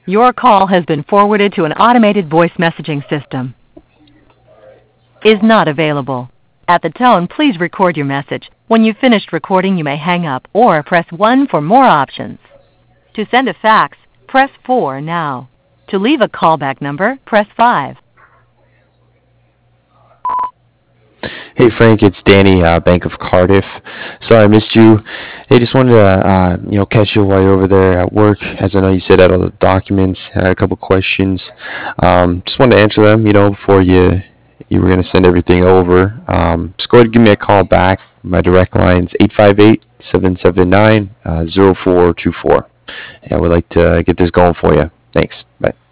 Your call has been forwarded to an automated voice messaging system. Is not available. At the tone, please record your message. When you've finished recording, you may hang up or press 1 for more options. To send a fax, press 4 now. To leave a callback number, press 5. Hey Frank, it's Danny, Bank of Cardiff. Sorry I missed you. Hey, just wanted to catch you while you're over there at work. As I know you said out all the documents. I had a couple questions. Just wanted to answer them. Before you were gonna send everything over. Just go ahead and give me a call back. My direct line's 858-779-0424. I would like to get this going for you. Thanks. Bye.